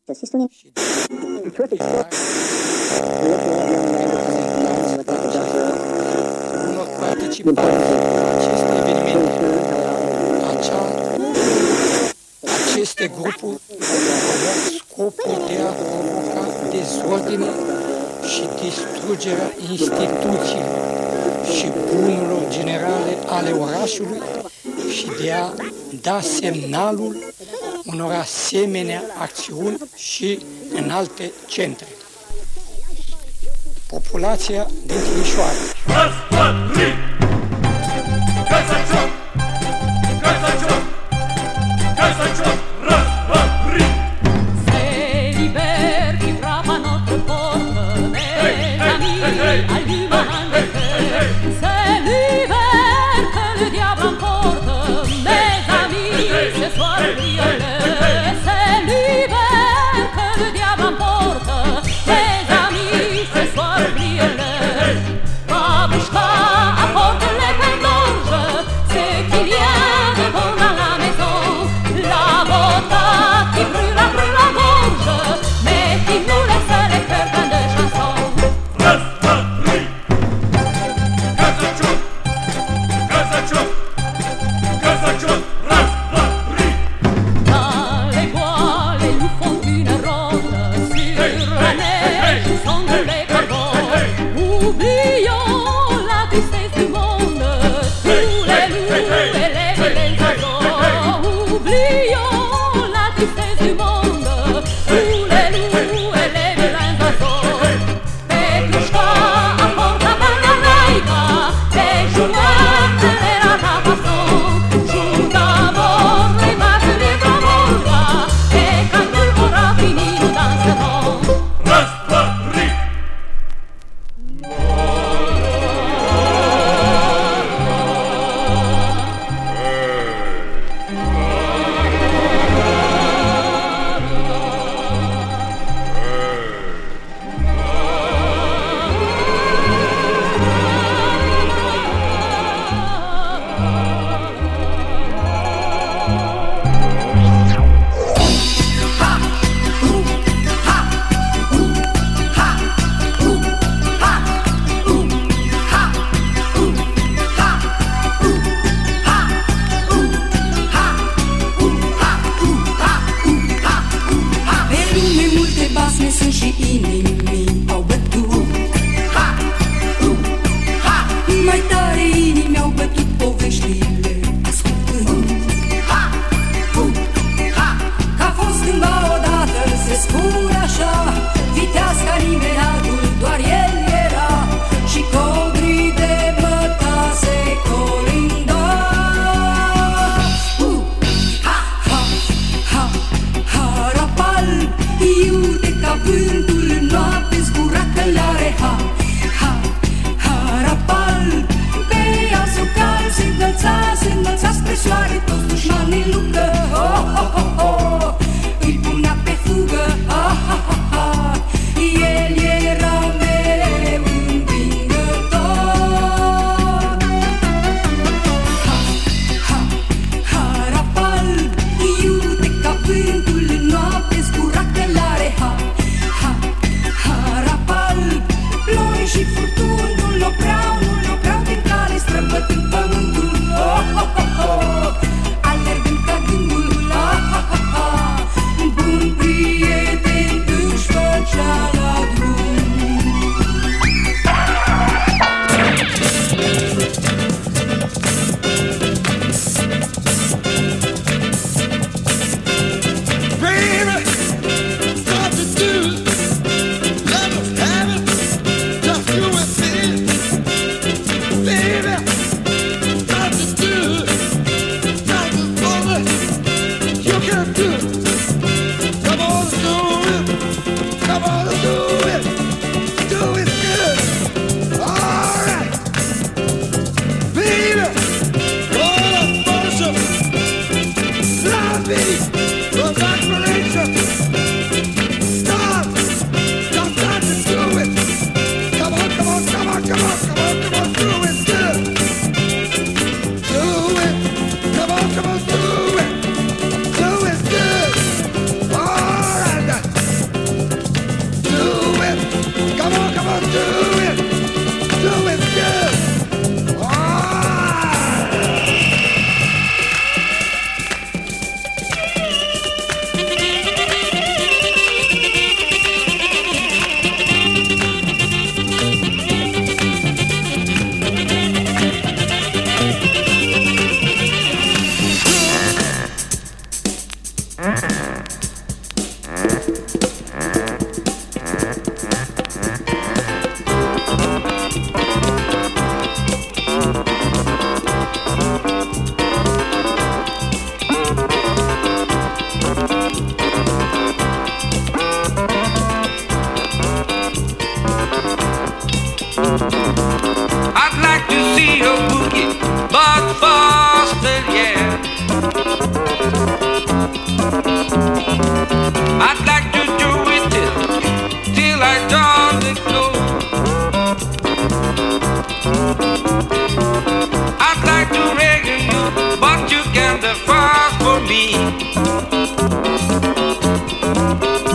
The system in perfect sport. Unor participanți acest eveniment. Aceste grupuri au scopul de a provoca dezordine și distrugerea instituțiilor și bunurilor generale ale orașului și de a da semnalul unor asemenea acțiuni și în alte centre. Populația din Timișoara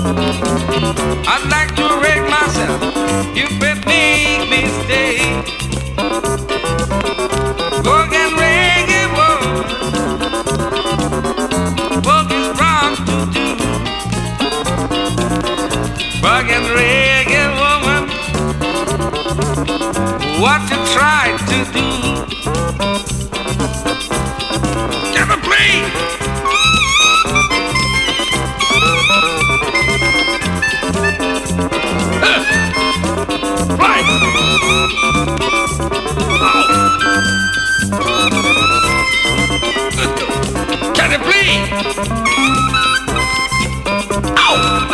I'd like to wreck myself. You bet make me stay. Work and reggae woman. Work is wrong to do. Work and reggae woman. What you try to do. Can I play? Right. Can you please? Ow!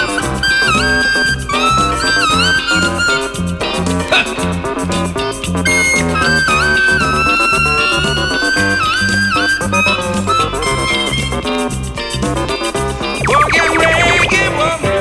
Working reggae woman.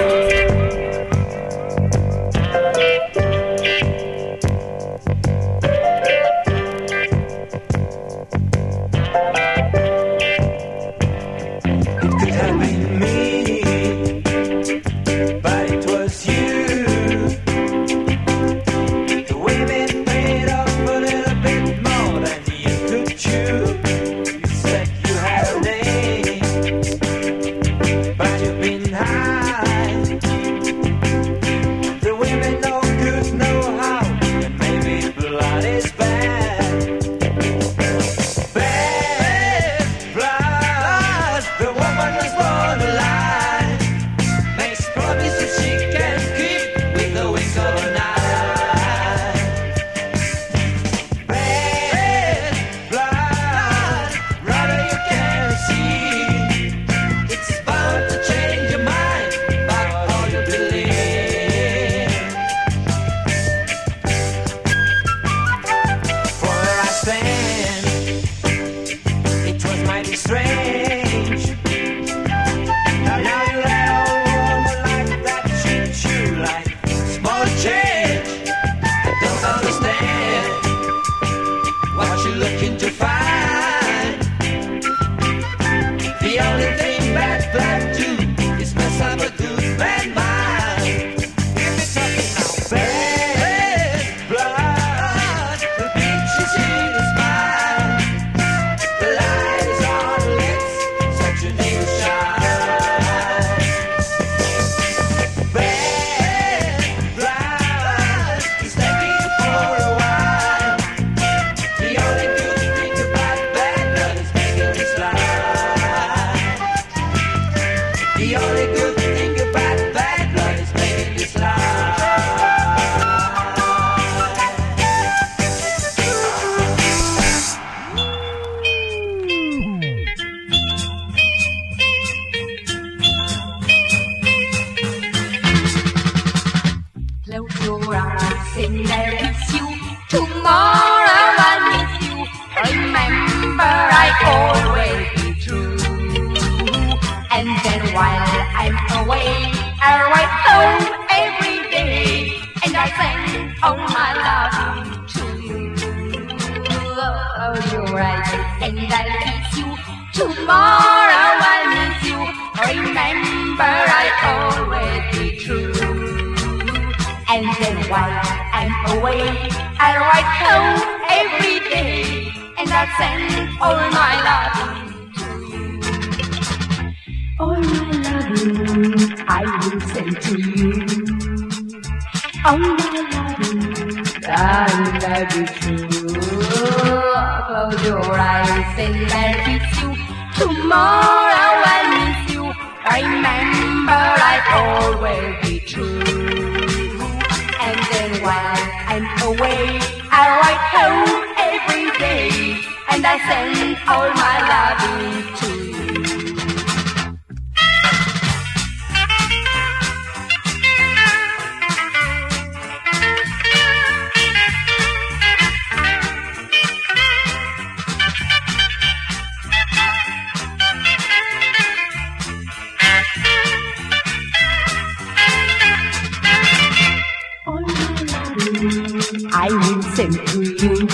I will send to you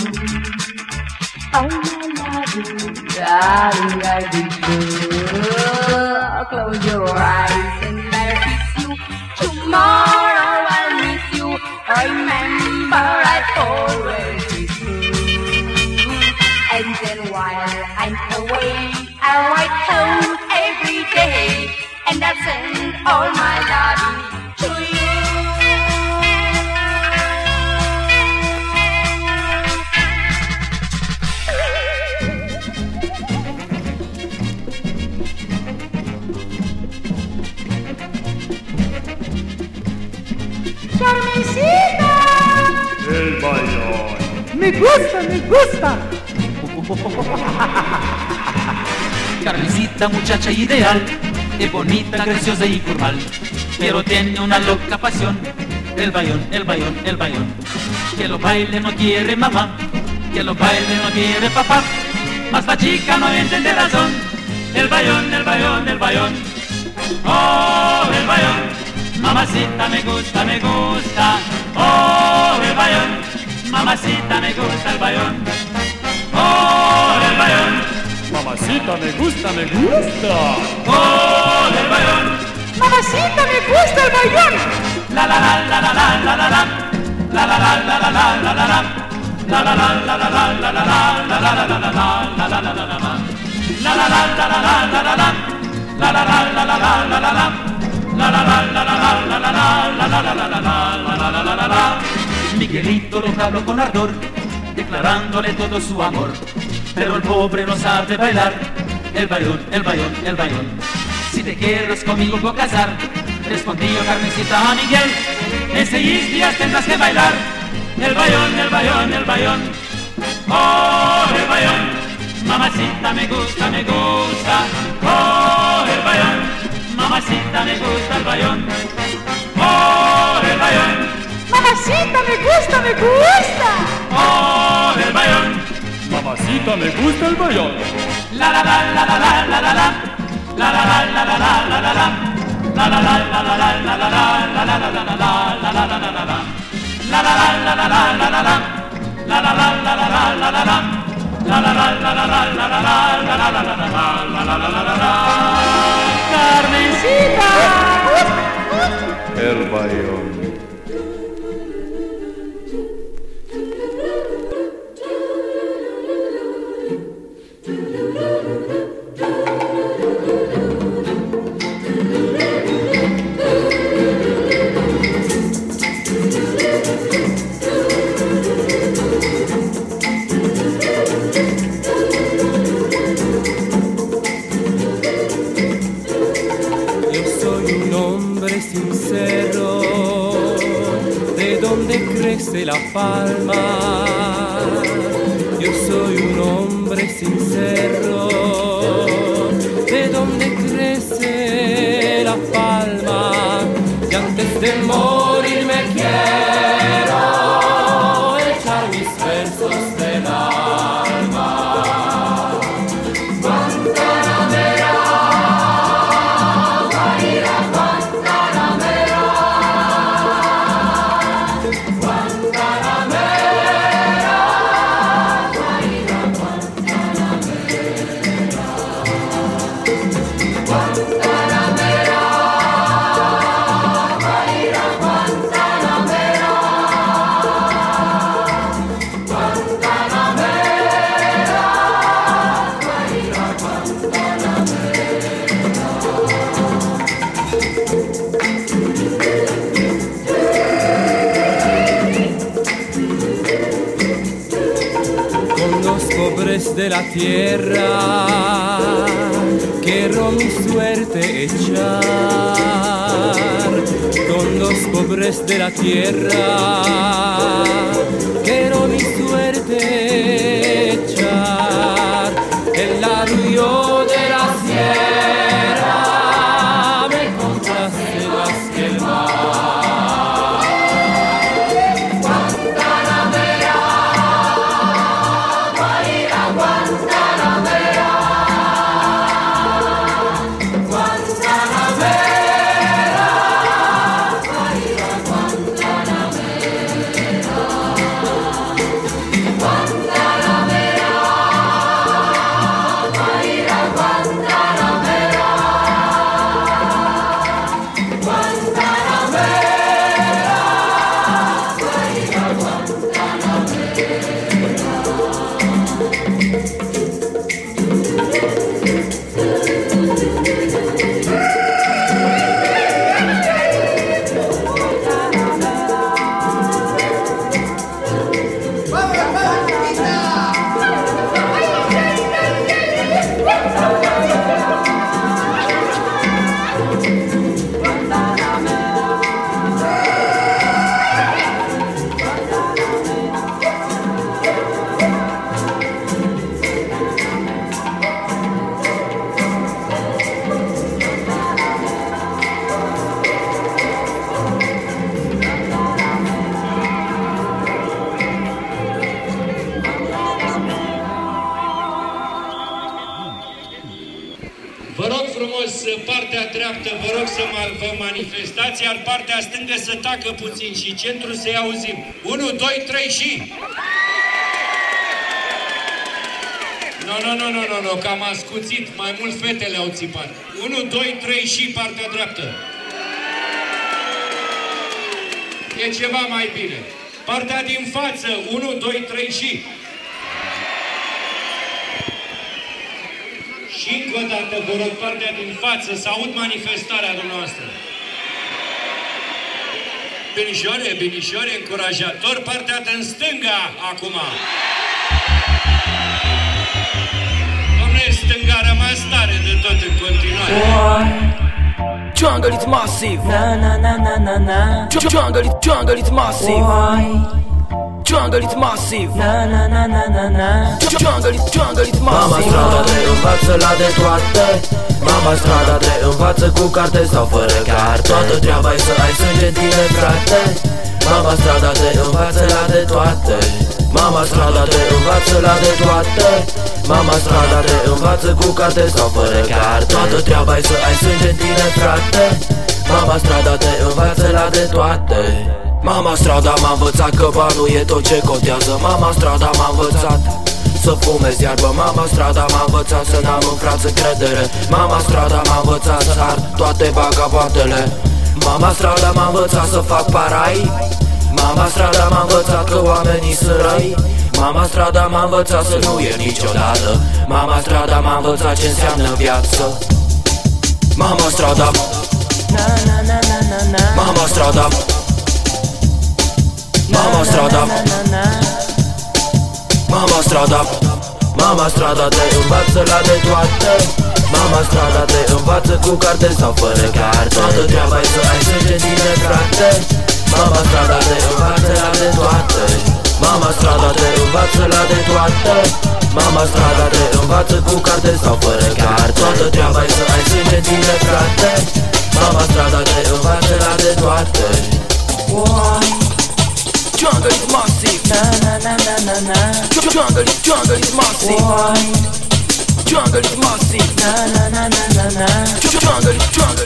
all my love, darling, I will do. Close your eyes and I'll kiss you. Carmencita. El Bayón. Me gusta, me gusta. Carmencita, muchacha ideal, es bonita, graciosa y formal, pero tiene una loca pasión. El bayón, el bayón, el bayón. Que lo baile no quiere mamá, que lo baile no quiere papá, mas la chica no entiende razón. El bayón, el bayón, el bayón. Oh, el bayón. Mamacita, me gusta, me gusta. Oh, el bayón. Mamacita, me gusta el bayón. Oh, el bayón. Mamacita, me gusta, me gusta. Oh, el bayón. Mamacita, me gusta el bayón. La la la la la la la la la. La la la la la la la la la. La la la la la la la la la. La la la la la la la la la la. La la la la la la la la. La la la la la la la la. La la la la la la la la. La la la la la la la la la. Miguelito lo habló con ardor, declarándole todo su amor, pero el pobre no sabe bailar. El bayón, el bayón, el bayón. Si te quieres conmigo voy a casar, respondió Carmencita a Miguel. En 6 días tendrás que bailar. El bayón, el bayón, el bayón. Oh, el bayón. Mamacita, me gusta, me gusta. Oh, el bayón. Mamacita, me gusta el bayón. Oh, el bayón. Mamacita, me gusta, me gusta. Oh, el bayón. Mamacita, me gusta el Bayón. La la la la la la la la la. La la la la la la la la la. La la la la la la la la la. La la la la la la la la la la la. La la la la la la la la la. La la la la la la la la la. La la la la la la la la la. La la la la la la la la la la. Carmencita. El Bayón. Crece la palma, yo soy un hombre sincero, de donde crece la palma, y antes de morir me quiero echar mis versos del alma. Guantanamera, Guajira, Guantanamera. De la tierra quiero mi suerte echar, con los pobres de la tierra quiero mi suerte echar. El arrullo de la sierra me complace más que el mar. Guantanamera. dreaptă vă rog să vă manifestați, iar partea stângă să tacă puțin și centrul să-i auzim. 1, 2, 3 și... Nu, că am ascuțit, mai mult fetele au țipat. 1, 2, 3 și partea dreaptă. E ceva mai bine. Partea din față, 1, 2, 3 și... Și încă o dată, vă rog, partea din față, să aud manifestarea dumneavoastră. Binișoare, încurajator, partea din stânga, acum. Dom'le, stânga a rămas tare de tot în continuare. Jungle is massive. Jungle is massive. Jungle is massive. Jungle is massive. Mama strada te învață la de toate. Mama strada te învață cu carte sau fără carte. Toată treaba e să ai sânge în tine, frate. Mama strada te învață la de toate. Mama strada te învață la de toate. Mama strada te învață cu carte sau fără carte. Toată treaba e să ai sânge în tine, frate. Mama strada te învață la de toate. Mama strada m-a învățat că banul e tot ce contează. Mama strada m-a învățat să fumez iarbă. Mama strada m-a învățat să n-am în frață credere. Mama strada m-a învățat să ard toate vagabondele. Mama strada m-a învățat să fac parai. Mama strada m-a învățat că oamenii sunt răi. Mama strada m-a învățat să nu iert niciodată. Mama strada m-a învățat ce înseamnă viață. Mama strada, mama strada, mama strada, mama strada, mama strada te învață la de toate. Mama strada te învață cu carte sau fără carte. Toată treaba e să ai sânge în tine, frate. Mama strada te învață la de toate. Mama strada te învață la de toate. Mama strada te învață cu carte sau fără carte. Toată treaba e să ai sânge în tine, frate. Mama strada te învață la de toate. Jungle is massive. Jungle is massive. Jungle is massive. Jungle.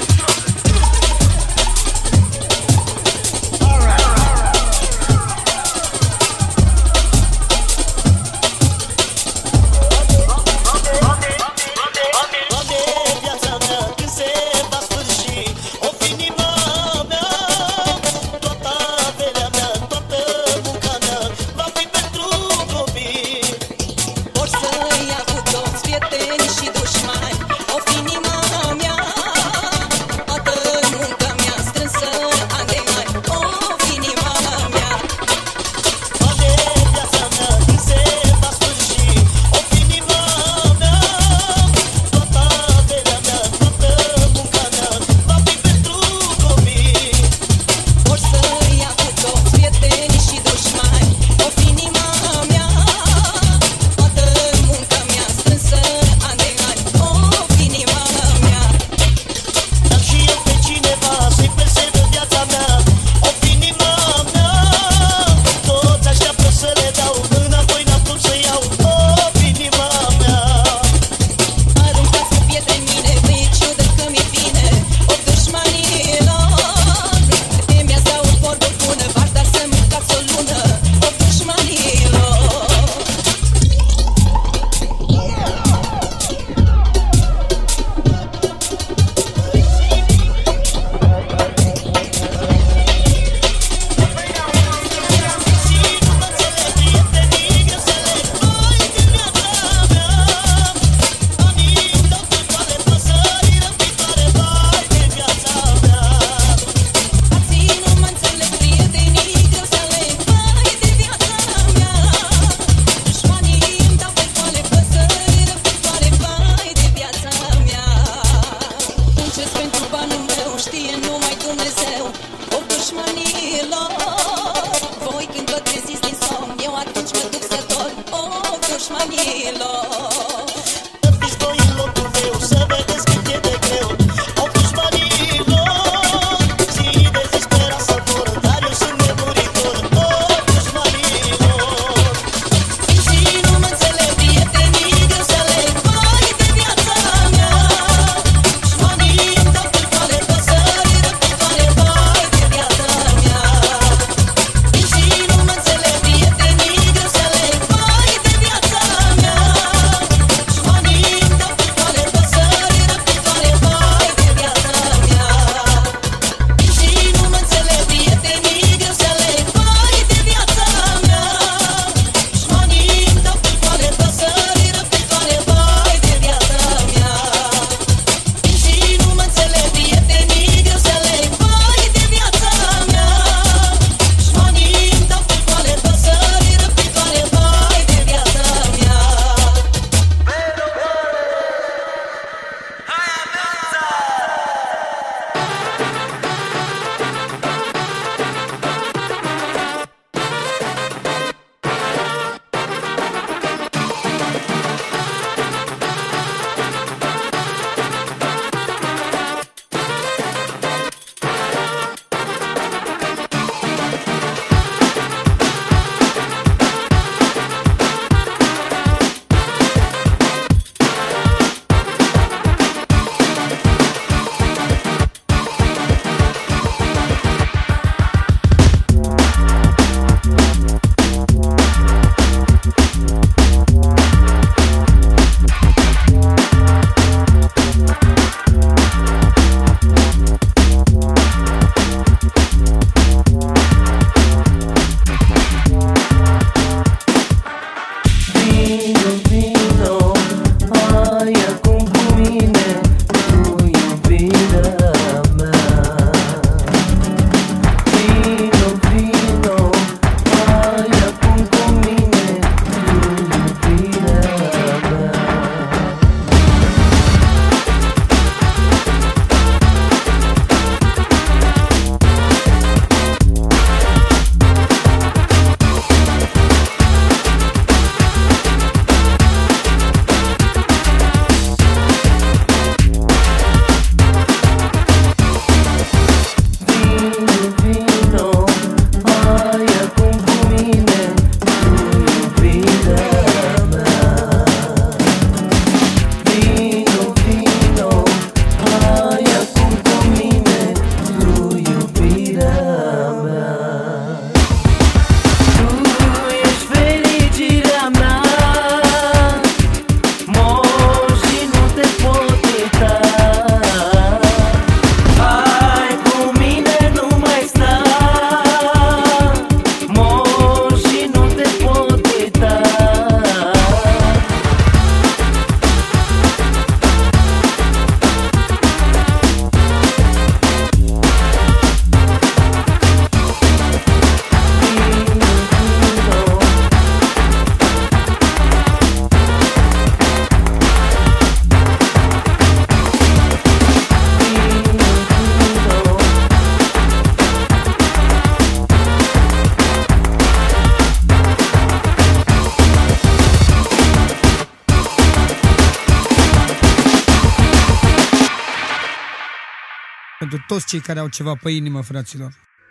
pentru toți cei care au ceva pe inimă, fraților.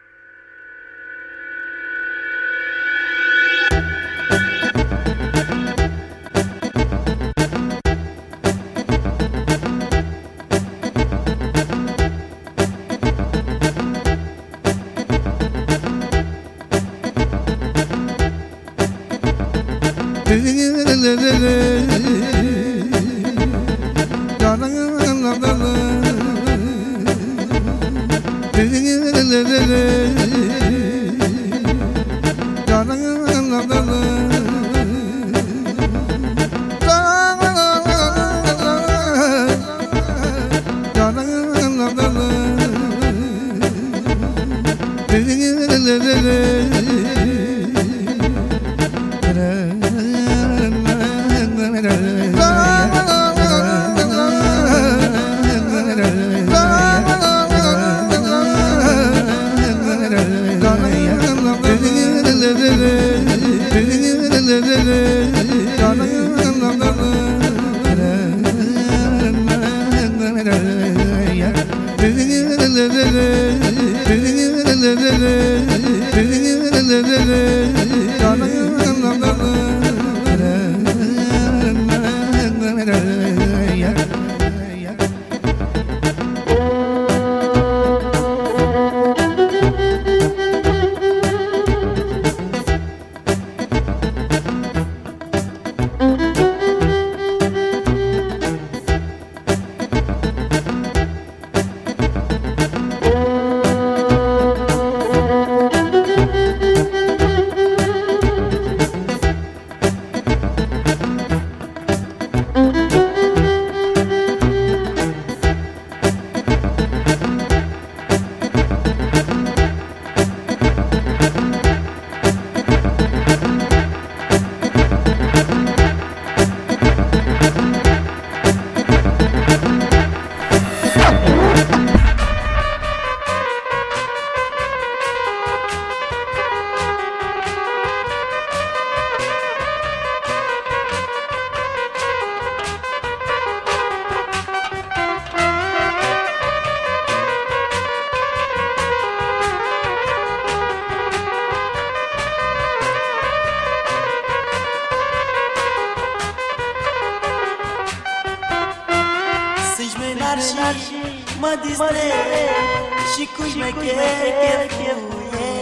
Mă distrez și cu șmecher chefuie,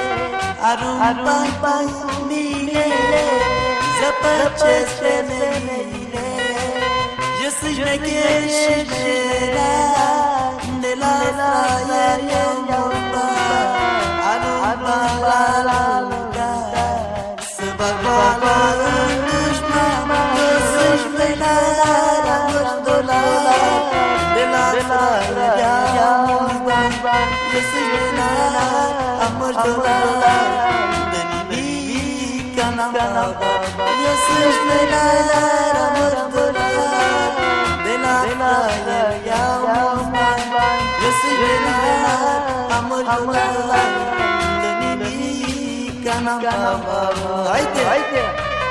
arunc bani cu mine, zăpăcesc femeile. Eu sunt șmecher și șmerat, de la fraier iau bani, arunc bani la lugar, să bag boală în dușman. Eu sunt șmerat, am dolar, de la fraier iau bani. Eu sunt șmerat, am dolar, de nimic n-am bani. Eu sunt șmerat, am dolar, de la fraier iau bani. Eu sunt șmerat, am dolar, de nimic n-am bani. Haide, haide!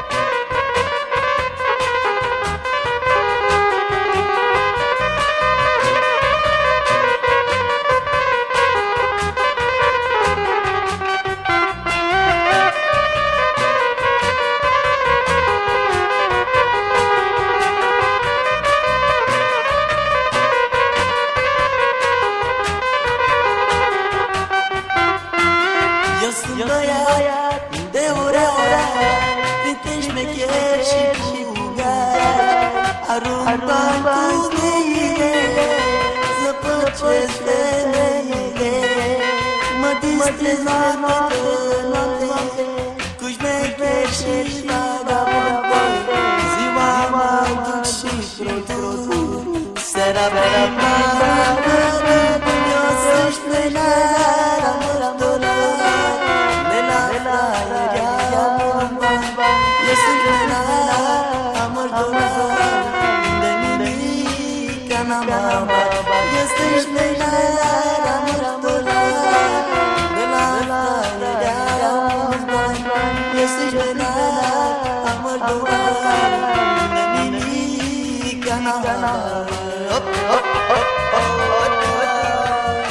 De ura, printre șmecheri și bugari, arunc bani cu mine, zăpăcesc femeile. Mă distrez noapte, cu șmecheri și vagabondori. Ziua mă duc și produc, seara vin bani. Eu sunt șmenar, am dolar, de la fraier iau bani. Eu sunt șmenar, am dolar, de nimic n-am bani. Eu sunt șmenar, am dolar, de la fraier iau bani. Eu sunt șmenar, am dolar, de nimic n-am bani.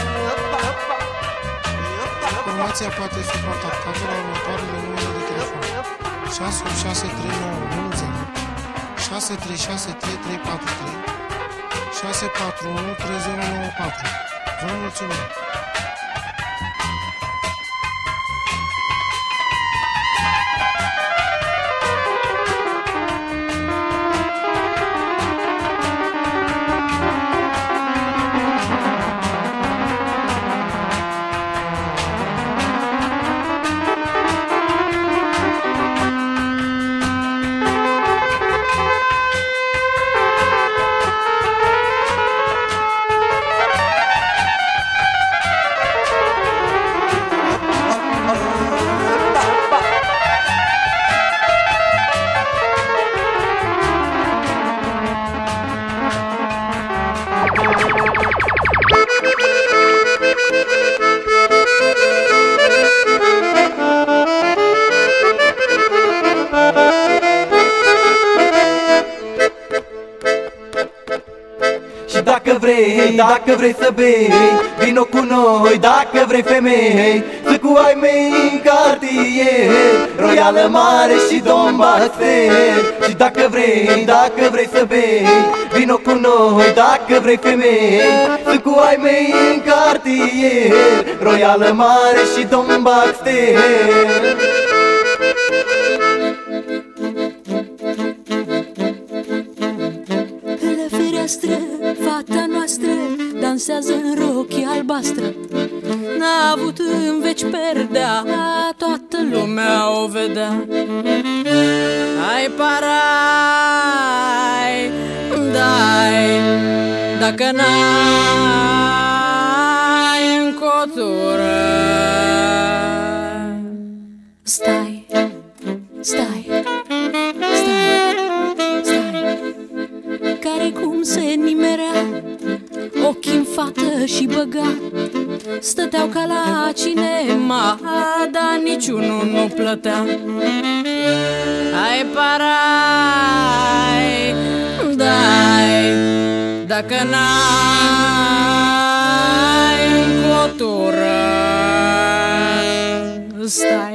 Informația poate fi contactată la următoarele numere de telefon: 6863910, 6363343, 6413094. Vă mulțumim! Dacă vrei să bei, vino cu noi. Dacă vrei femei, să cu ai mei în cartier, Royală Mare și Don Baxter. Și dacă vrei să bei, vino cu noi. Dacă vrei femei, să cu ai mei în cartier, Royală Mare și Don Baxter. Fata noastră dansează în rochie albastră. N-a avut în veci perdea, toată lumea o vedea. Ai parai, dai, dacă n-ai în cotură. Stai, stai, stai, stai, care cum se nimerea, ochii în fată și băga. Stăteau ca la cinema, dar niciunul nu plătea. Ai parai, dai, dacă n-ai în cotură. Stai.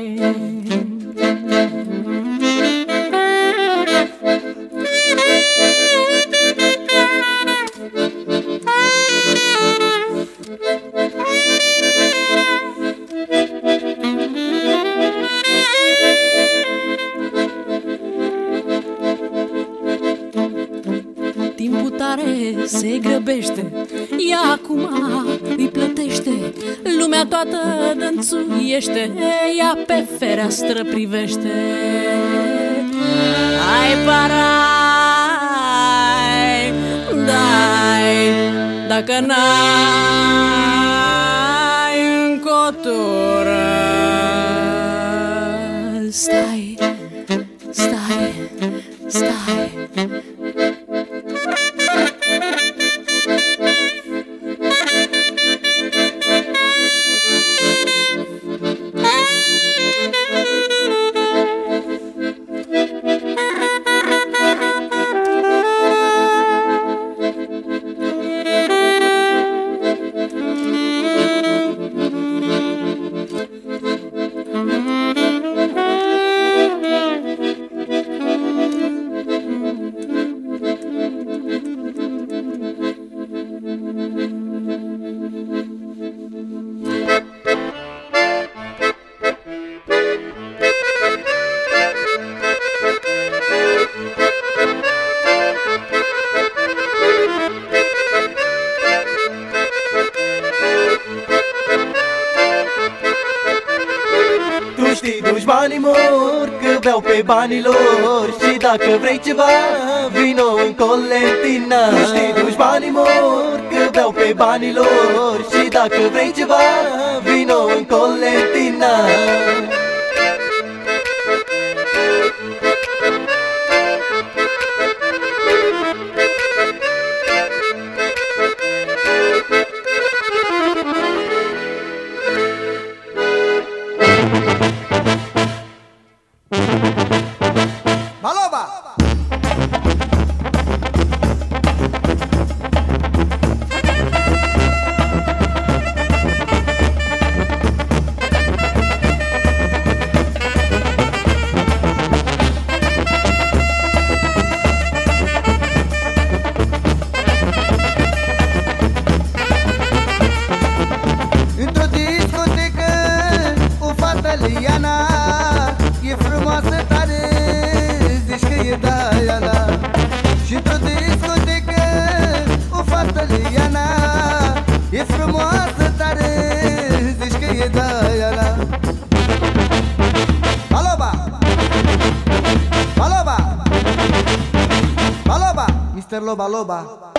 Se grăbește, ea acum îi plătește. Lumea toată dănțuiește, ea pe fereastră privește. Ai parai, dai, dacă n-ai în cotură. Stai, stai, stai. Dușmanii mor că beau pe banii lor. Și dacă vrei ceva, vino în Colentina. Tu știi, dușmanii mor că beau pe banii lor. Și dacă vrei ceva, vino în Colentina. Loba Loba.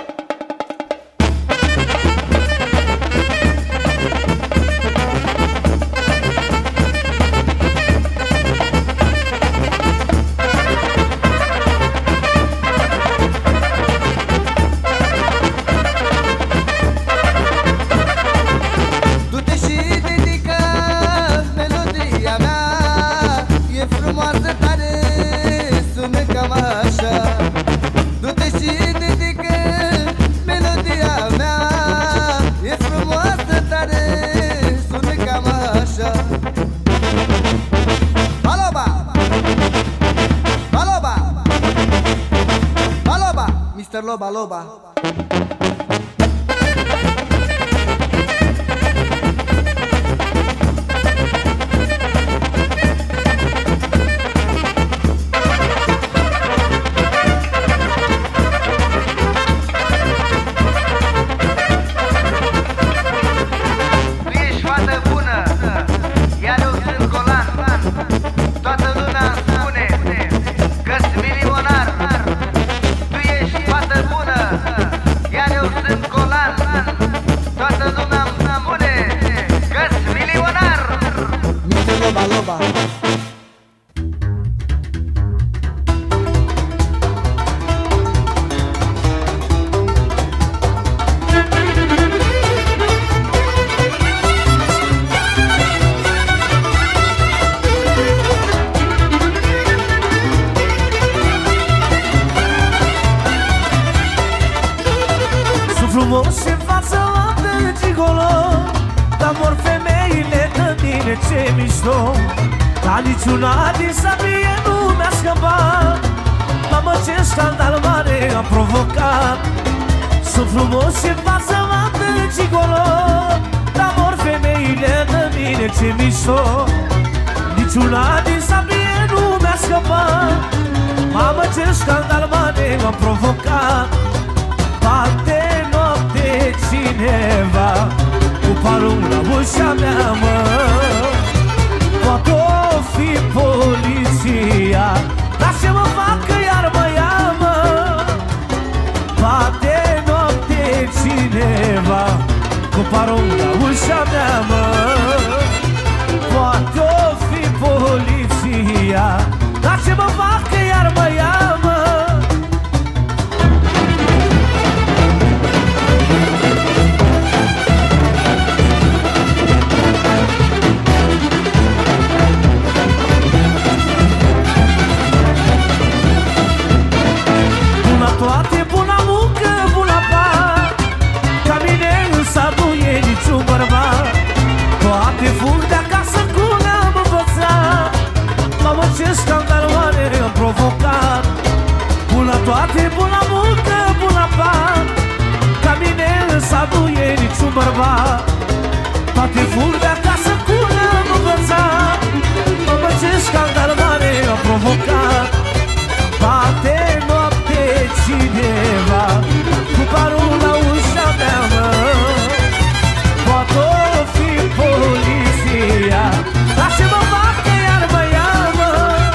Loba Loba. Frumos și față de gigolo, dar mor femeile de mine ce mișto. Dar niciuna din sabie nu mi-a scăpat. Mamă, ce scandal mare am provocat. Sunt frumos și față de gigolo, dar mor femeile de mine ce mișto. Niciuna din sabie nu mi-a scăpat. Mamă, ce scandal mare am provocat. Bate noapte cineva cu parul la ușa mea, mă. Poate-o fi poliția, dar ce mă fac că iar mă ia, mă. Bate noapte cineva cu parul la ușa mea, mă. Poate-o fi poliția, dar ce mă fac că iar mă ia, mă. Toate, bună muncă, bună par. Ca mine însă nu e niciun bărbat. Toate fug de acasă cum le-am învățat. Mamă, ce scandal mare am provocat. Bună toate, bună muncă, bună par. Ca mine însă nu e niciun bărbat. Toate fug de acasă cum le-am învățat. Mamă, ce scandal mare am provocat. Bate noapte cineva cu parul la ușa mea, mă. Poate-o fi poliția, dar ce mă fac că iar mă ia, mă.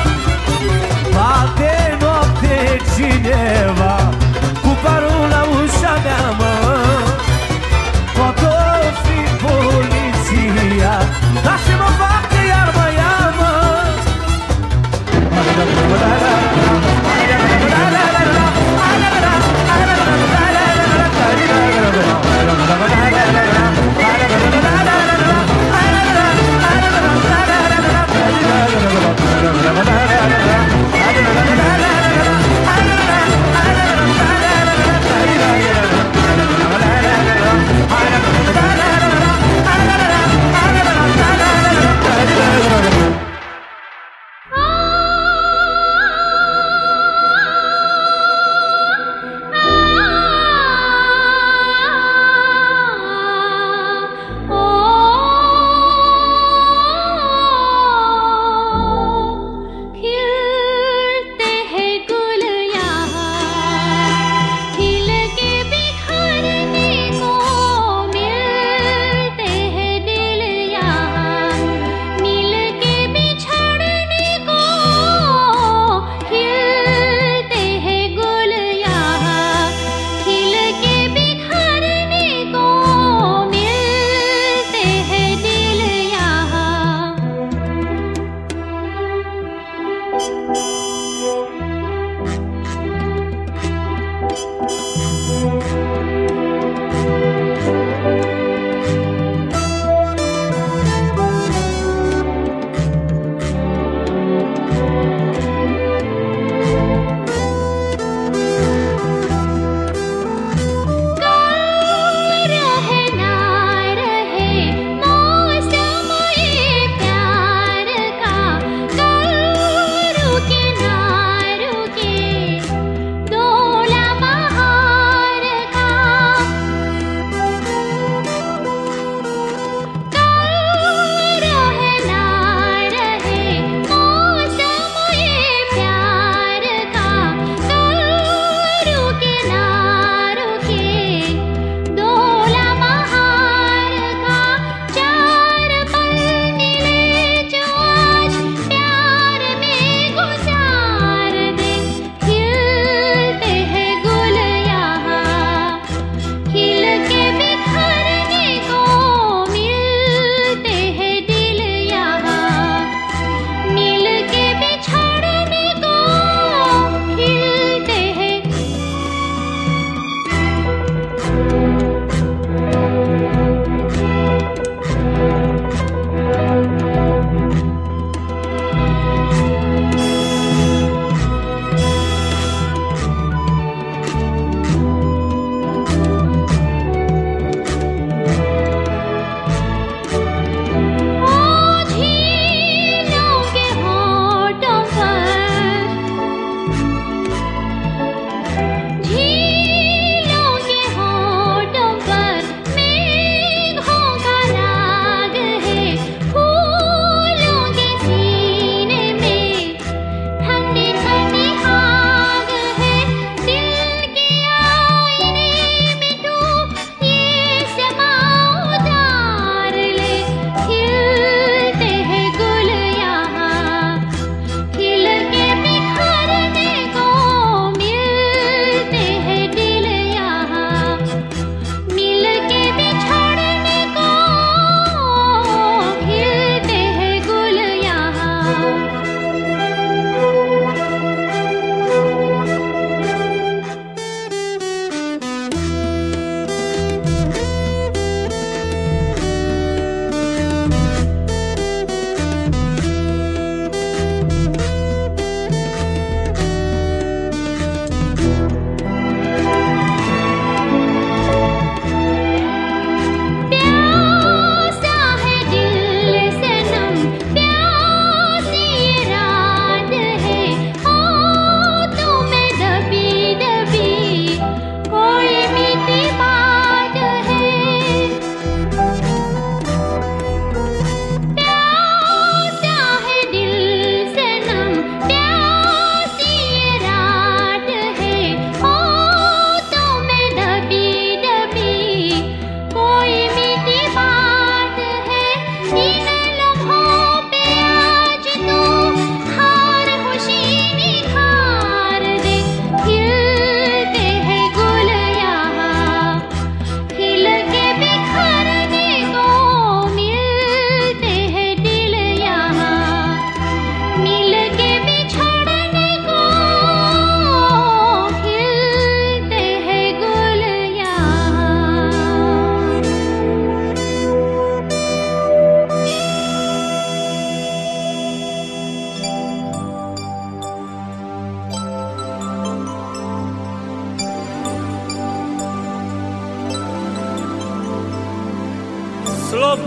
Bate noapte cineva cu parul la ușa mea, mă. Poate-o fi poliția, dar ce mă fac că iar mă ia, mă. La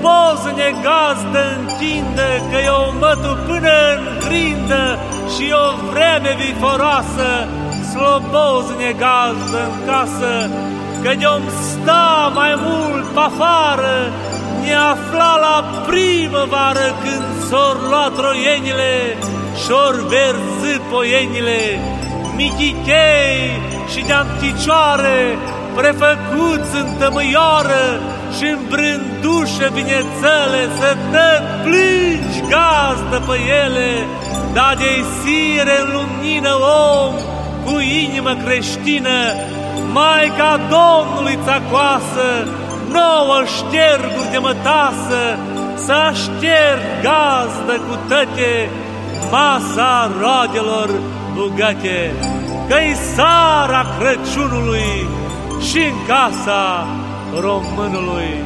Slobozne gazdă întindă, că e o mătu până în grindă și o vreme viforoasă. Slobozne gazdă în casă, că de-om sta mai mult pe afară, ne afla la primăvară când s-or lua troienile și-or verzi poienile, michichei și de-am ticioare, prefăcuți în tămâioară și-n brândușă vinețele, să tot plângi gazdă pe ele, dar de-i sire în lumină om cu inimă creștină, Maica Domnului țacoasă, nouă șterguri de mătasă, să așterg gazdă cu tăte masa roadelor bogate, că-i sara Crăciunului și în casa românului.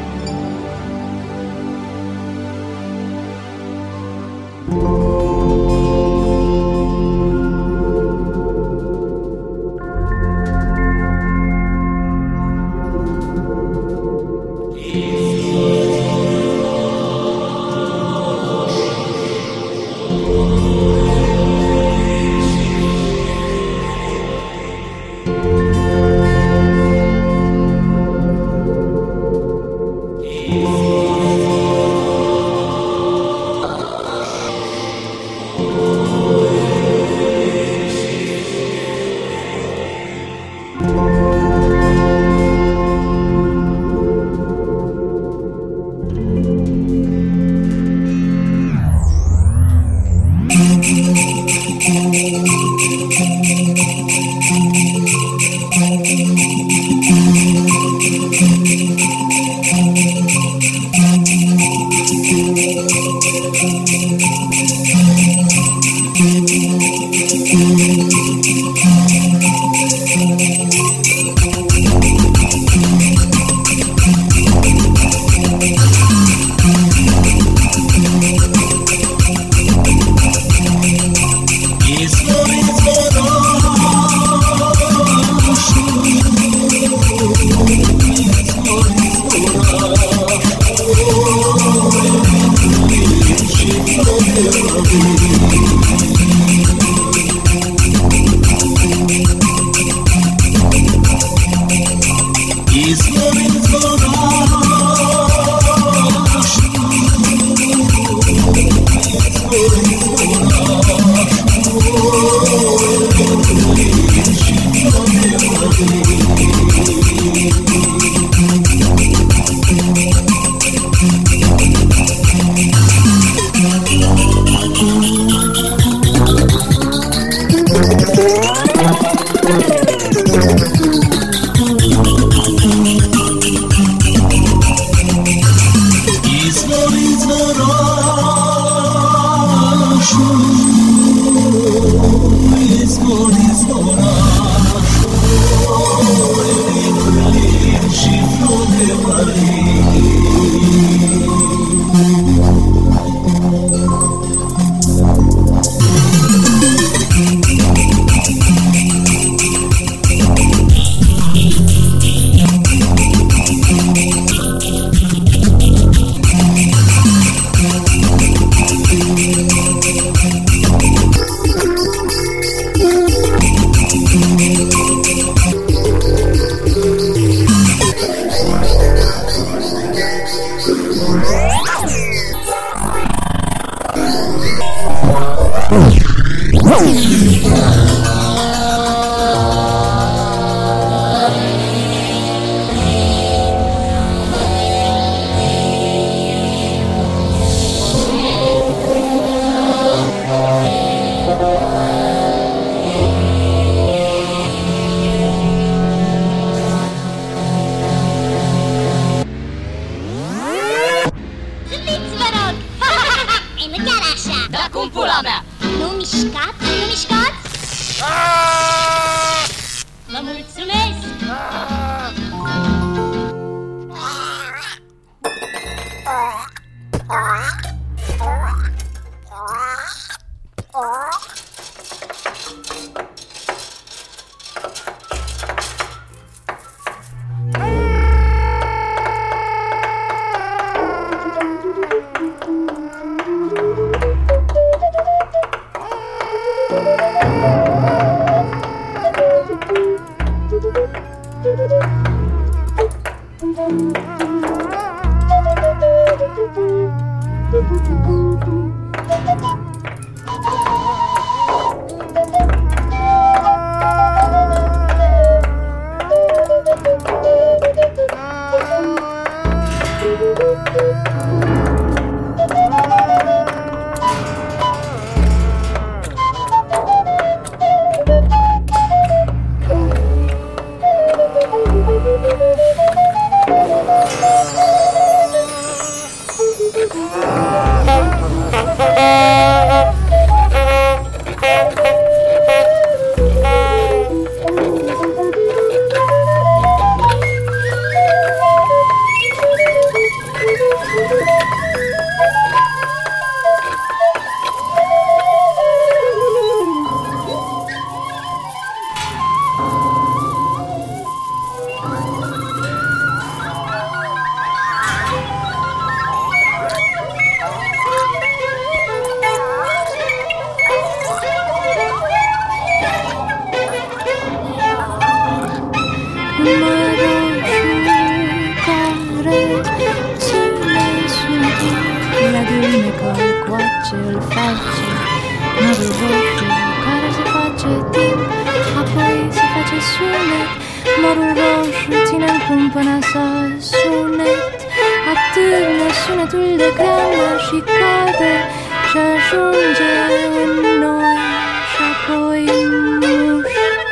îl coace, îl face mărul roșu care se face timp, apoi se face sunet. Mărul roșu ține în cumpăna sa sunet, atârnă sunetul de grandă și cade și ajunge în noi și apoi muș.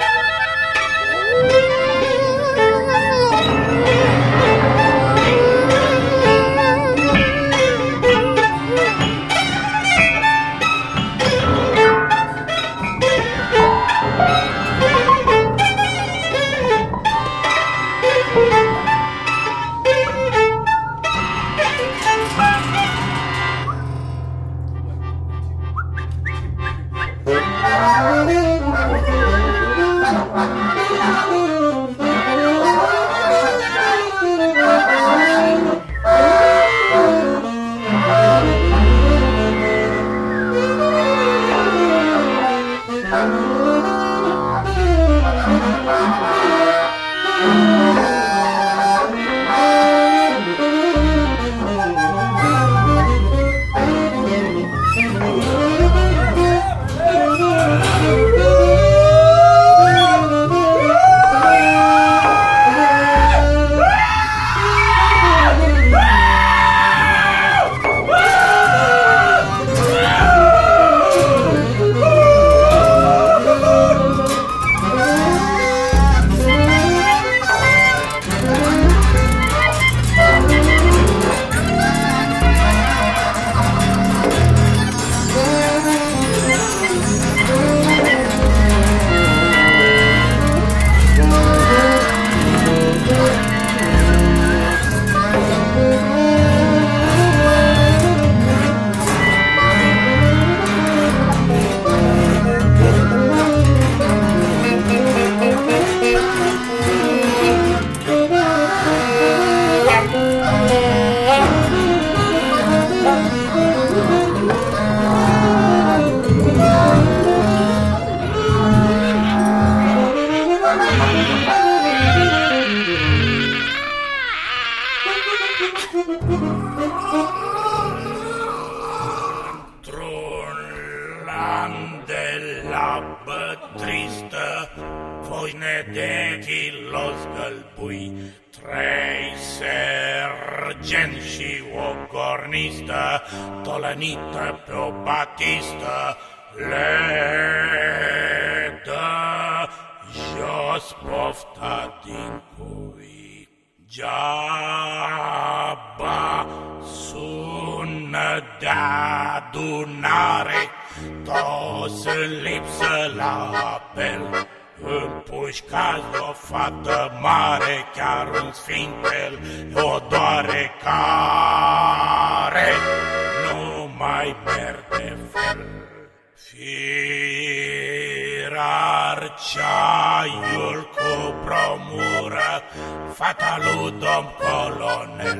Fata lui domn colonel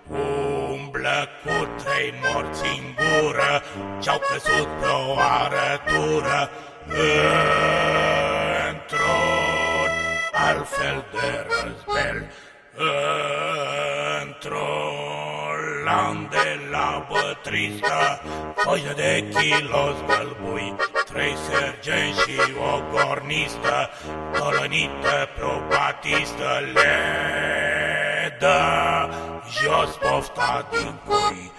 umblă cu 3 morți în gură ce-au căzut pe o arătură într-un altfel de răzbel, într-un lan de labă tristă, foină de kilos gălbui, 3 sergenți și o gornistă, tolănită pe o batistă, le dă jos pofta din cui.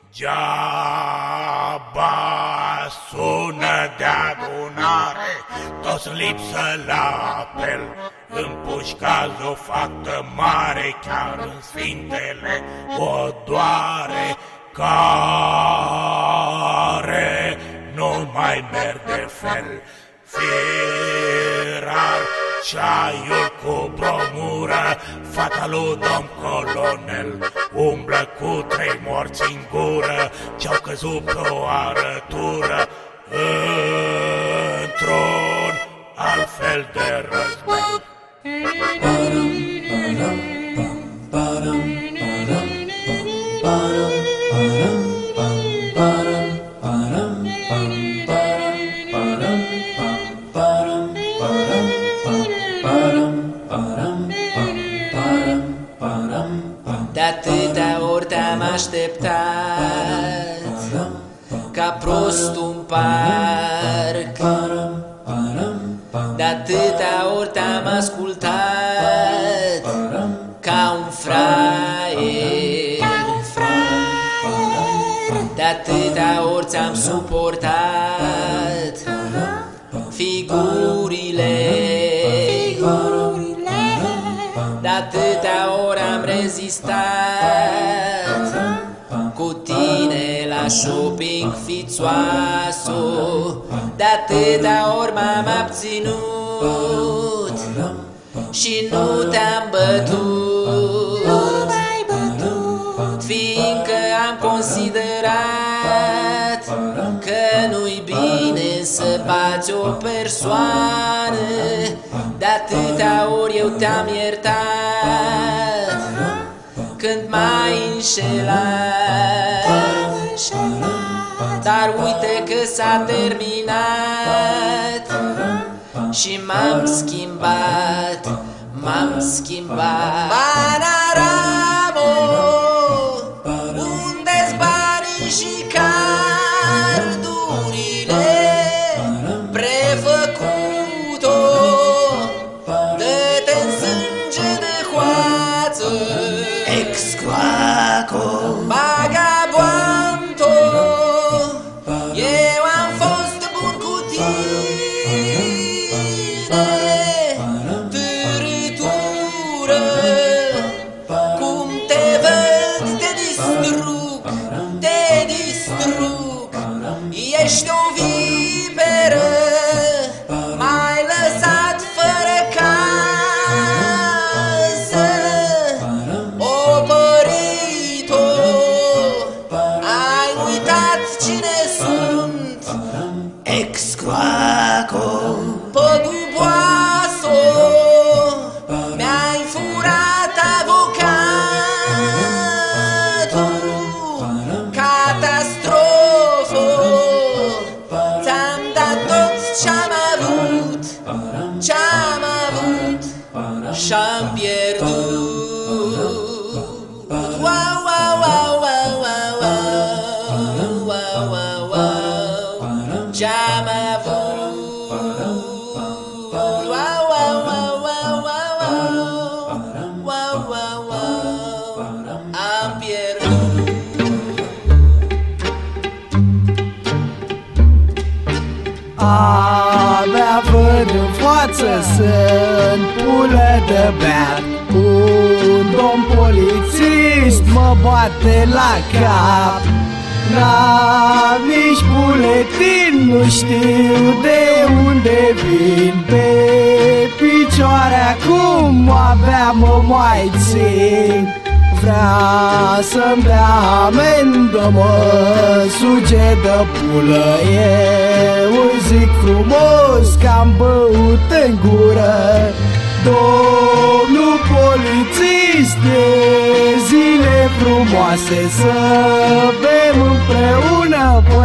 Geaba sună de adunare, toți în lipsă la apel, împușcați o fată mare, chiar în sfintele o doare, care nu mai merg de fel. Firar ceaiul cu bromură, fata lui domn colonel umblă cu 3 morți în gură ce-au căzut pe o arătură într-un altfel de război. De atâtea ori te-am așteptat ca prostul în parc. De-atâtea ori te-am ascultat ca un fraier. De-atâtea ori ți-am suportat figurile. De-atâtea ori am rezistat cu tine la shopping fițoasă. De-atâtea ori m-am abținut și nu te-am bătut, fiindcă am considerat că nu-i bine să bați o persoană. De-atâtea ori eu te-am iertat când m-ai înșelat. Dar uite că s-a terminat și m-am schimbat, m-am schimbat. Panoramo, unde-s banii și cardurile? Prefăcut-o, dă-te-n sânge de hoață. Ex-coaco, vagabonto, eu am fost bun cu tine. Târâtură, cum te văd te distrug, te distrug. Ești o viperă, m-ai lăsat fără casă. Opărito, ai uitat cine sunt. ex-coaco, Păduboasă, mi-ai furat avocatul. Catastrofă, ți-am dat tot ce-am avut, ce-am avut și-am pierdut. Wow, wow, wow, wow, wow, wow, wow, wow, ce-am avut. Wow, wow, wow, wow, wow, wow, wow, wow, am pierdut. Abia văd în față sunt pulă de beat. Un domn polițist mă bate la cap. N-am nici buletin, nu știu de unde vin. Pe picioare acum abia mă mai țin. Vrea să-mi dea amendă, mă suge de pulă. Eu îi zic frumos că am băut în gură. Domnul polițist, e zile frumoase, să bem împreună pe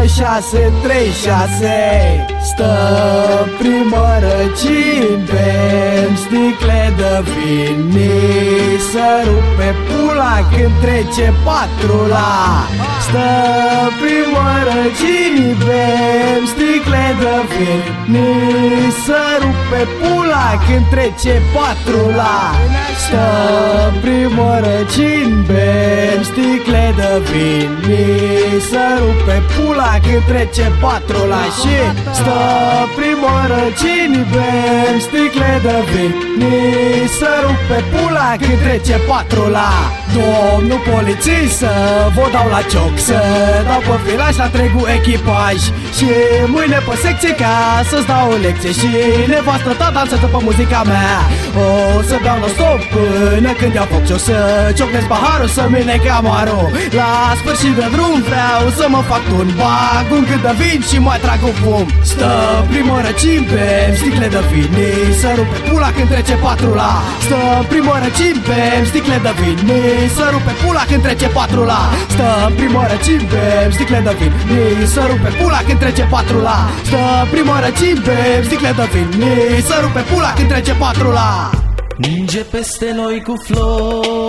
636. Stăm prin răcini, bem sticle de vin. Ni să rupe pula când trece patrula. Stăm prin răcini, bem sticle de vin. Ni să rupe pula când trece patrula. Stăm prin răcini, bem sticle de vin. Ni să rupe pula când trece patrula. Și stăm prin răcini, bem sticle de vin. Ni să rupe pula când trece patrula. Domnul polițist, să vă dau la cioc, să dau pe filaj la întregul echipaj. Și mâine pe secție ca să-ți dau o lecție. Și nevastă ta dansează pe muzica mea. O să beau non-stop până când iau foc. Și o să ciocnesc paharul, să mine camarul. La sfârșit de drum vreau să mă fac un bag un cât de vin și mai trag un fum. Stă primă răcim pe sticle de vin. Să rupe pula când trece patrula. Stă primă răcim pe sticle de vin. Să rupe pula când trece patrula. Stă primă răcim pe sticle de vin. Să rupe pula când trece patrula. Stă primă răcim pe sticle de vin. Să rupe pula când trece patrula. Ninge peste noi cu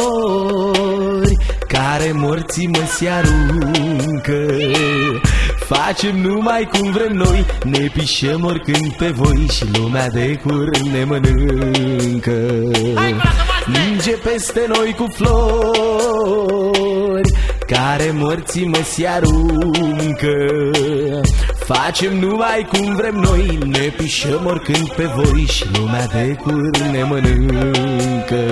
flori care morții mă se aruncă. Facem numai cum vrem noi, ne pișăm oricând pe voi și lumea de curând ne mănâncă. Ninge peste noi cu flori, care morții mă se aruncă. Facem numai cum vrem noi, ne pișăm oricând pe voi și lumea de curând ne mănâncă.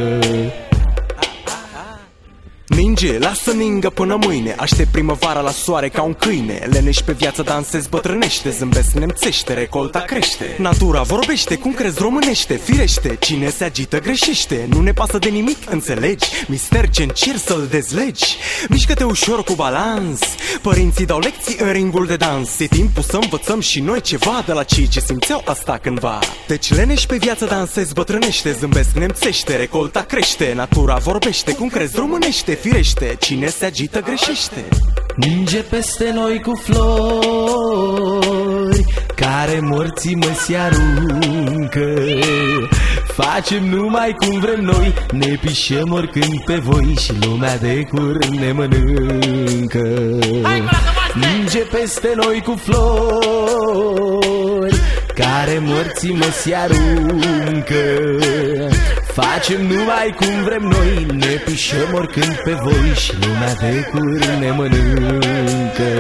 Ninge, lasă ningă până mâine. Aștept primăvara la soare ca un câine. Lenești pe viață, dansezi, bătrânește. Zâmbesc, nemțește, recolta crește. Natura vorbește, cum crezi românește. Firește, cine se agită greșește. Nu ne pasă de nimic, înțelegi? Mister ce încerci să-l dezlegi. Mișcă-te ușor cu balans. Părinții dau lecții în ringul de dans. E timpul să învățăm și noi ceva de la cei ce simțeau asta cândva. Deci lenești pe viață, dansezi, bătrânește. Zâmbesc, nemțește, recolta crește. Natura vorbește, cum crezi românește. Firește, cine se agită greșește. Ninge peste noi cu flori, care morții mă se aruncă. Facem numai cum vrem noi, ne pișăm oricând pe voi și lumea de curând ne mănâncă. Ninge peste noi cu flori, care morții mă se aruncă. Facem numai cum vrem noi, ne pișăm oricând pe voi și lumea de curând ne mănâncă.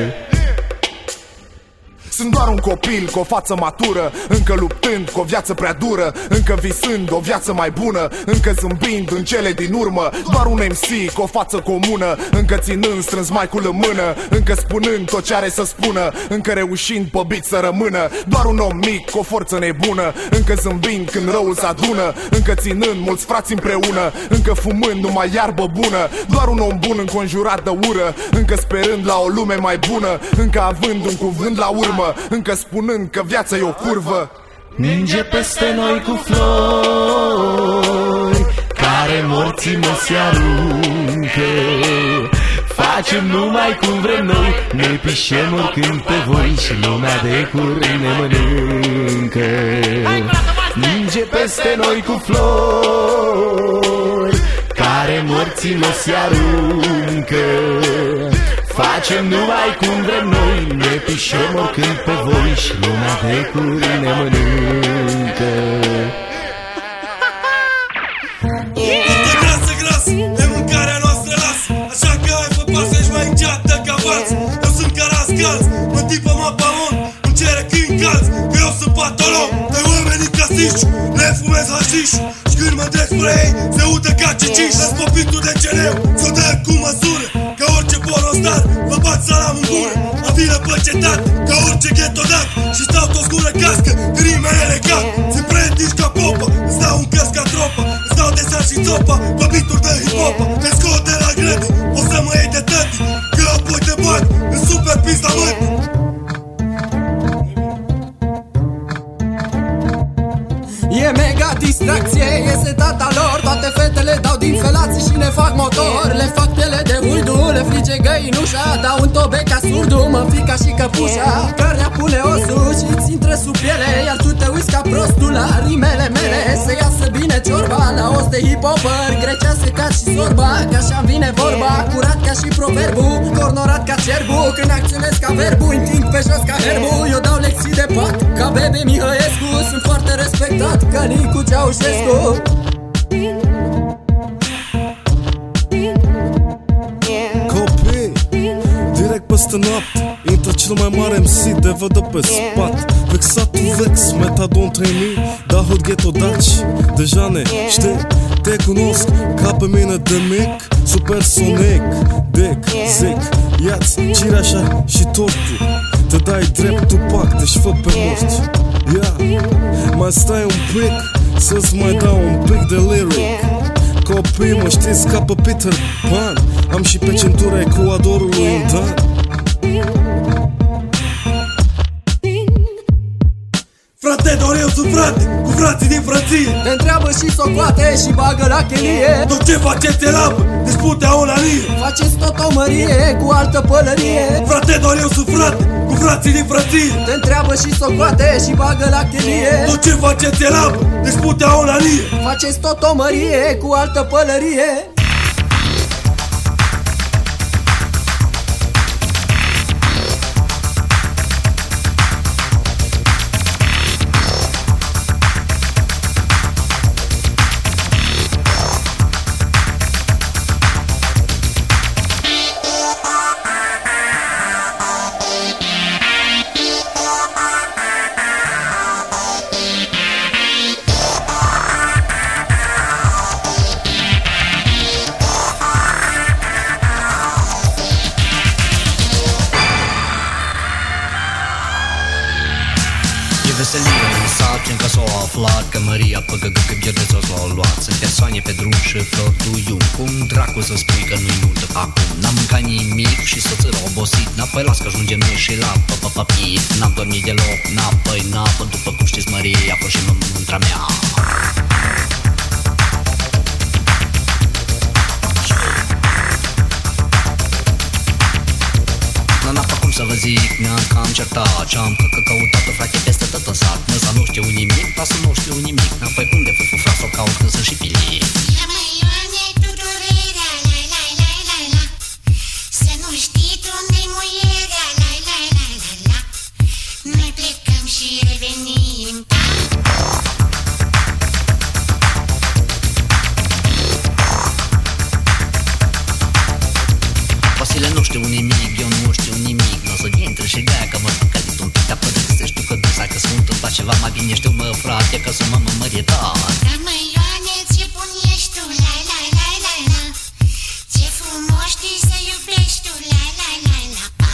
Sunt doar un copil cu o față matură, încă luptând cu o viață prea dură, încă visând o viață mai bună, încă zâmbind în cele din urmă. Doar un MC cu o față comună, încă ținând strâns micul în mână, încă spunând tot ce are să spună, încă reușind pe beat să rămână. Doar un om mic cu o forță nebună, încă zâmbind când răul se adună, încă ținând mulți frați împreună, încă fumând numai iarbă bună. Doar un om bun înconjurat de ură, încă sperând la o lume mai bună, încă având un cuvânt la urmă, încă spunând că viața e o curvă. Ninge peste noi cu flori, care morții mă se aruncă. Facem numai cum vrem noi, ne pișăm oricând pe voi și lumea de curând ne mănâncă. Ninge peste noi cu flori, care morții mă se aruncă. Facem numai cum vrem noi, ne pișăm oricând pe voi și lumea de curând ne mănâncă. Grasă, grasă, de mâncarea noastră lasă, așa că hai fă pas să-și mai înceată ca valți. Eu sunt carascalți, mă tipă mă pamon, îmi cere câini calți, că eu sunt patolog. De oamenii casici, le fumez hașiș, și când mă trec spre ei, se udă ca ciciși. Las popitul de ceneu, s-o dă cu măsură, ca orice porostar, vă bat salam în gură. Avilă pe cetate, ca orice ghetodat, și stau toți gură cască, când rimele le cap. Ți-mi pregătiți ca popă, îți dau un căs ca tropă, îți dau de sar și țopa, pe beat-uri de hip-hopă. Te scot de la grădi, o să mă iei de tăti, că apoi te bat, în super pista mătii. E mega distracție, este tata lor. Toate fetele dau din felații și ne fac motor. Le fac piele de urdu, le frige găinușa, dau un tobe ca surdu, mă fica și căpușa. Cărnea pune osul și-ți intră sub piele, iar tu te uiți ca prostul la rimele mele. Să iasă bine ciorba, la os de hip-hopper, grecească ca și sorba, că așa vine vorba. Curat ca și proverbul, cornorat ca cerbul, când acționez ca verbul, întind pe jos ca herbul. Eu dau lecții de pat, ca Bebe Mihăiescu, sunt foarte respectat ca Nicu Ceaușescu. Copii, direct peste noapte intră cel mai mare MC de vădă pe spate. Vexatul vex, metadon 3000, da hot ghetto daci. Deja ne știi, te cunosc ca pe mine de mic, supersonic. Dec, zic, ia-ți cireașa și tortul, te dai drept Tupac, deci fă pe morți. Ia, mai stai un pic, să-ți mai dau un pic de lyric. Copii, mă știți ca pe Peter Pan, am și pe centura Ecuadorului un dan. Frate, doar eu sunt frate, cu frații din frăție. Te întreabă și socoate și bagă la chelie. Tot ce faceți e labă, disputea onanie. Faceți tot o mărie cu altă pălărie. Frate, doar eu sunt frate, cu frații din frăție. Te întreabă și socoate și bagă la chelie. Tot ce faceți e labă, disputea onanie. Faceți tot o mărie cu altă pălărie. veselie în sat, încă s-o aflat că Maria păgăgă că pierdeți o s-o luat. Sunt persoane pe drum și flori tu iun. Cum dracu să spui că nu-i nuntă acum? N-am mâncat nimic și soțul a obosit. N-apoi las că ajungem noi și la păpăpăpit. N-am dormit deloc, n-apoi n-apă. După cum știți Maria a fost și mântra mea. N-am cum să vă zic, ne-am cam certat. Ce-am căutat-o frate peste tot în sat. Măsa nu știu nimic, pasă nu știu nimic. N-apoi cum de fufufra s-o caut când sunt și pilic. La Maioane tudurerea, la să nu știi tu unde-i muierea, la noi plecăm și revenim. Vasile nu știu nimic, eu nu știu nimic. N-o să intre și de-aia că mă păcălit un pic. Dar până să știu că dusa că sunt întâmpla ceva mai bine. Știu mă frate că sunt mă mărietat. La Maioane ce bun ești tu, la ce frumos știi să iubești tu, la pa.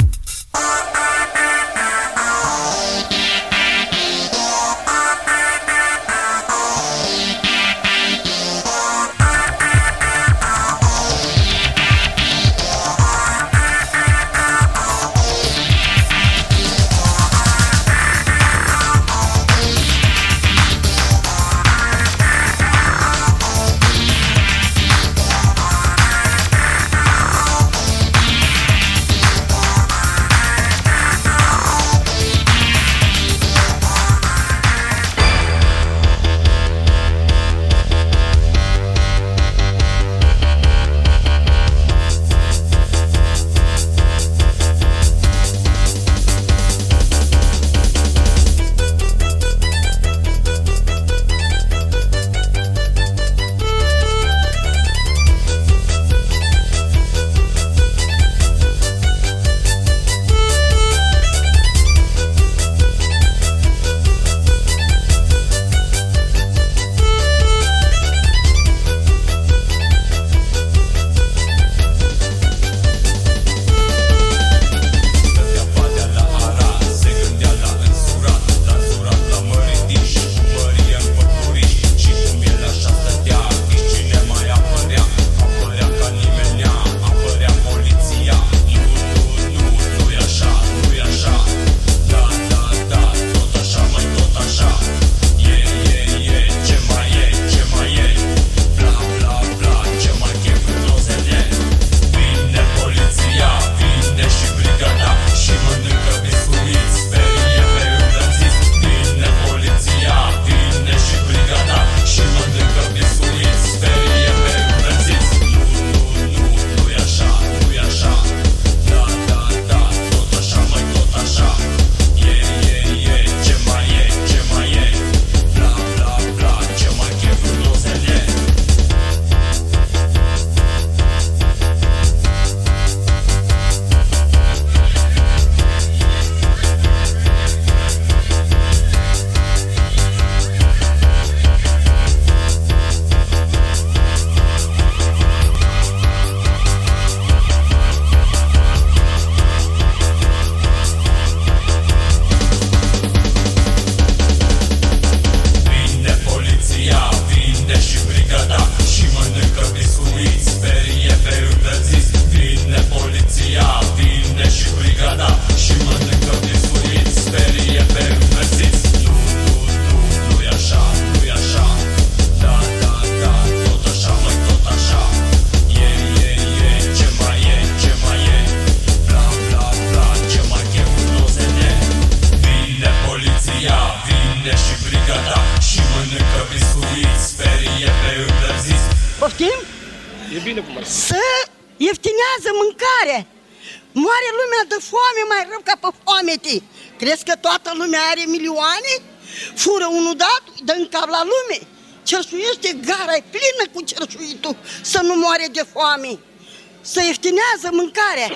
Poftim? E bine cum ar fi. Să ieftinează mâncare. Moare lumea de foame mai rău ca pe foamete. Crezi că toată lumea are milioane? Fură unul dat, dă în cap la lume. Cerșuiește gara, e plină cu cerșuitul, să nu moare de foame. Să ieftinează mâncarea.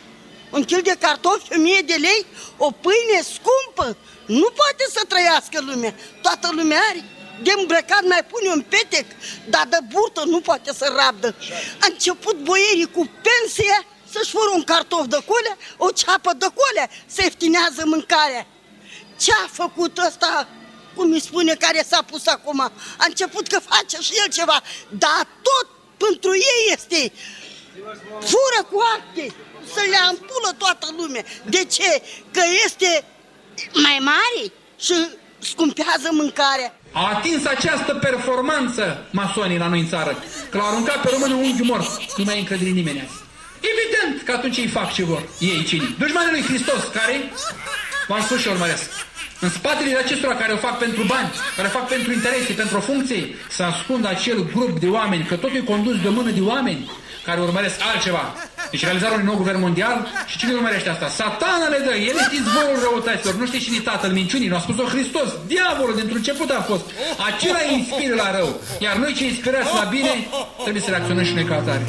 Un kil de cartofi, 1000 de lei, o pâine scumpă. Nu poate să trăiască lumea. Toată lumea are. De îmbrăcat mai pune un petec, dar de burtă nu poate să rabdă. A început boierii cu pensia să-și fură un cartof de colea, o ceapă de colea, să ieftinează mâncarea. Ce a făcut ăsta, cum îi spune, care s-a pus acum? A început că face și el ceva, dar tot pentru ei este. Fură cu acte, să le ampulă toată lumea. De ce? Că este mai mare și scumpează mâncarea. A atins această performanță masonii la noi în țară, că l-au aruncat pe română un unghi mort. Nu mai e încredere nimeni azi. Evident că atunci ei fac ce vor. Ei cine? Dușmanii lui Hristos, care, v-am spus și eu urmăresc, în spatele acestora care o fac pentru bani, care o fac pentru interese, pentru funcții, să ascundă acel grup de oameni, că totul e condus de o mână de oameni care urmăresc altceva. Deci realizarea unui nou guvern mondial. Și cine urmărește asta? Satana le dă. El este izvorul răutăților. Nu știe cine tatăl minciunii. Nu a spus-o Hristos. Diavolul dintr-un început a fost. Acela inspiră la rău. Iar noi ce inspirați la bine, trebuie să reacționăm și noi ca atare.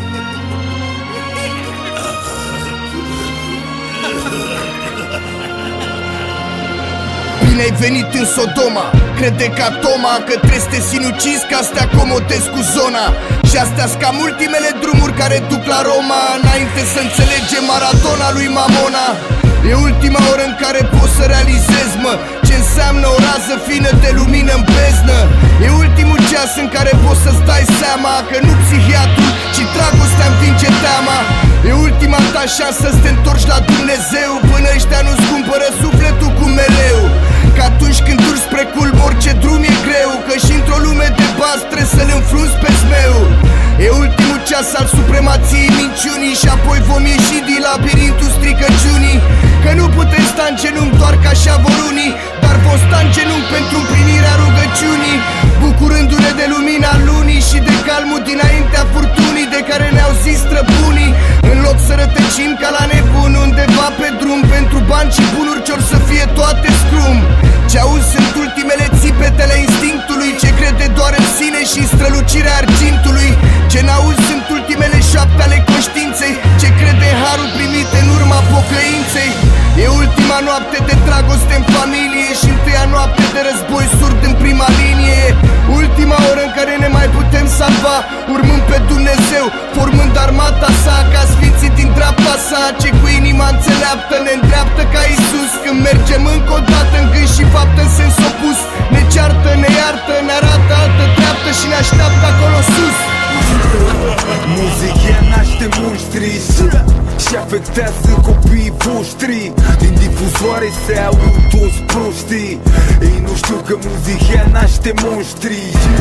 Bine ai venit în Sodoma. Crede ca Toma că trebuie să te sinucizi ca să te acomodezi cu zona. Și astea-s cam ultimele drumuri care duc la Roma, înainte să înțelege Maradona lui Mamona. E ultima oră în care poți să realizezi, mă, ce înseamnă o rază fină de lumină în beznă. E ultimul ceas în care poți să-ți dai seama că nu psihiatrul, ci dragostea învinge teama. E ultima ta șansă să te întorci la Dumnezeu, până ăștia nu-ți cumpără sufletul cu meleu. Că atunci când urci spre culm, orice drum e greu, că și într-o lume de bază trebuie să-l înfrunzi pe zmeu. E ultimul ceas al supremației minciunii și apoi vom ieși din labirintul stricăciunii. Că nu putem sta în genunchi doar ca așa vor unii, dar vom sta în genunchi pentru împlinirea rugăciunii, bucurându-ne de lumina lunii și de calmul dinaintea furtunii de care ne-au zis străbunii. În loc să rătăcim ca la nebun undeva pe drum pentru bani și bunuri ce-or să fie toate scrum. Ce auzi sunt ultimele țipetele instinctului, ce crede doar în sine și în strălucirea argintului. Ce n-auzi sunt ultimele șoapte ale conștiinței, ce crede în harul primit în urma pocăinței. E ultima noapte de dragoste în familie și întâia noapte de război surd în prima linie. Ultima oră în care ne mai putem salva, urmând pe Dumnezeu, formând armata sa ca sfinții din dreapta sa, ce cu inima înțeleaptă ne îndreaptă ca Iisus. Când mergem încă o dată în gând și fapt în sens opus, ne ceartă, ne iartă, ne arată altă treaptă și ne așteaptă acolo sus. Muzica naște monștri și afectează copiii voștri. Din difuzoare se aud toți proștii. Ei nu știu că muzica naște monștri.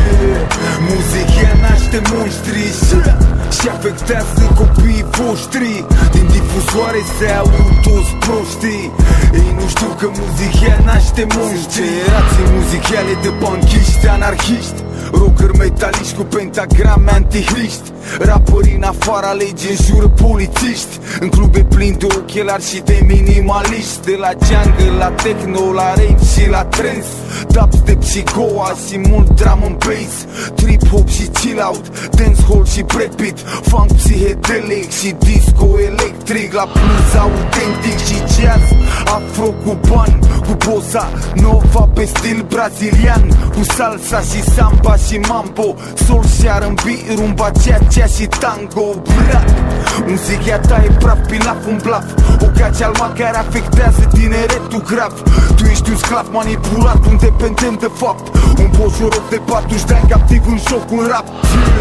Muzica naște monștri și afectează copiii voștri. Din difuzoare se aud toți proștii. Ei nu știu că muzica naște monștri. Generații muzicale de banchiști, anarhiști, rockeri metaliști cu pentagrame antihriști, rapări în afara legii înjură polițiști, în clube plini de ochelari și de minimaliști. De la jungle, la techno, la rave și la trance, dubstep și goa și mult drum and bass, trip-hop și chill-out, dancehall și breakbeat, funk psihedelic și disco electric, la blues autentic și jazz afro-cuban, cu bossa nova pe stil brazilian, cu salsa și samba și mambo, soul și R&B, rumba, ceea și tango. Brat, muzica ta e praf, pilaf, un blaf, o cacealma care afectează tineretul grav. Tu ești un sclav manipulat, un dependent de fapt, un boșoroc de 40 de ani captiv în joc, un rap.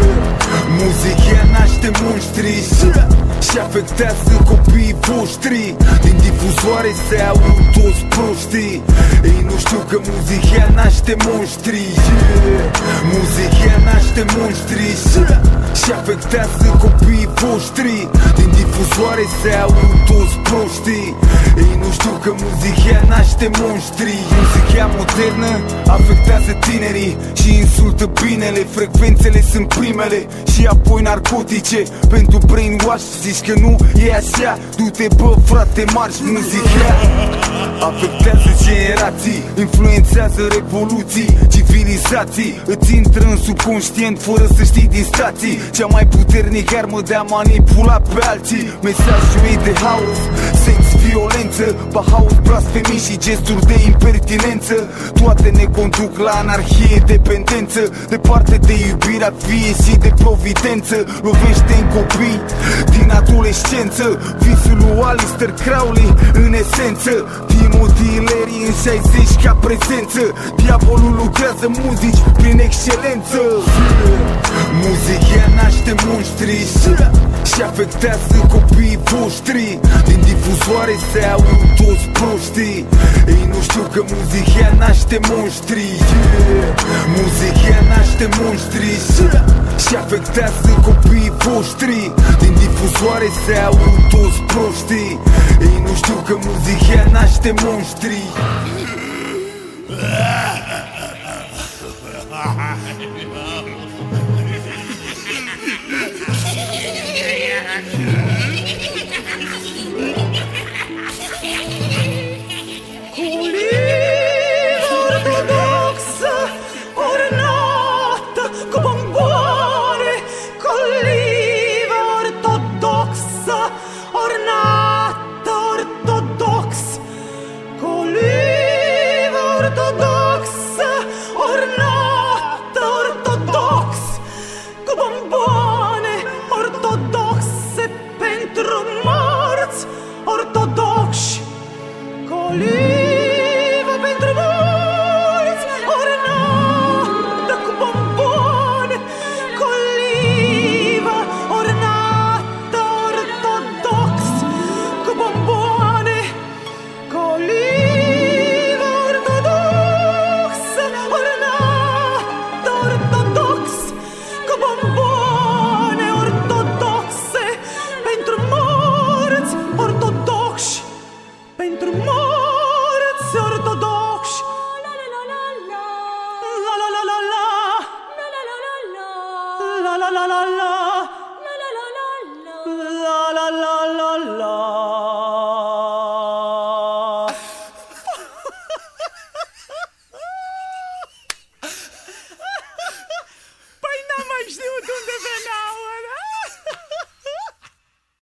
Muzica naște monștri și afectează copiii voștri. Din difuzoare se aud toți proștii. Ei nu știu că muzica naște monștri. Muzica naște monștri și afectează copiii voștri. Din difuzoare se aud toți proștii. Ei nu știu că muzica naște monștri. Muzica modernă afectează tinerii și insultă binele. Frecvențele sunt primele și apoi narcotice pentru brainwash. Zici că nu e așa, du-te bă frate, marș. Muzica afectează generații, influențează revoluții, civilizații, îți intră în subconștient fără să știi din stații. Cea mai puternică armă de a manipula pe alții. Mesajul ei de haos, sex, violență, bahaus, blasfemii și gesturi de impertinență. Toate ne conduc la anarhie, dependență, departe de iubirea vie și de providență. Lovește în copii din adolescență, visul lui Aleister Crowley în esență. Multilerii în 60 ca prezență. Diavolul lucrează muzici prin excelență. Muzica naște monștri și afectează copiii voștri. Din difuzoare se aud toți proștii. Ei nu știu că muzica naște monștri. Muzica naște monștri și afectează copiii voștri. Din difuzoare se aud toți proștii. Ei nu știu că muzica naște monștri. Yeah.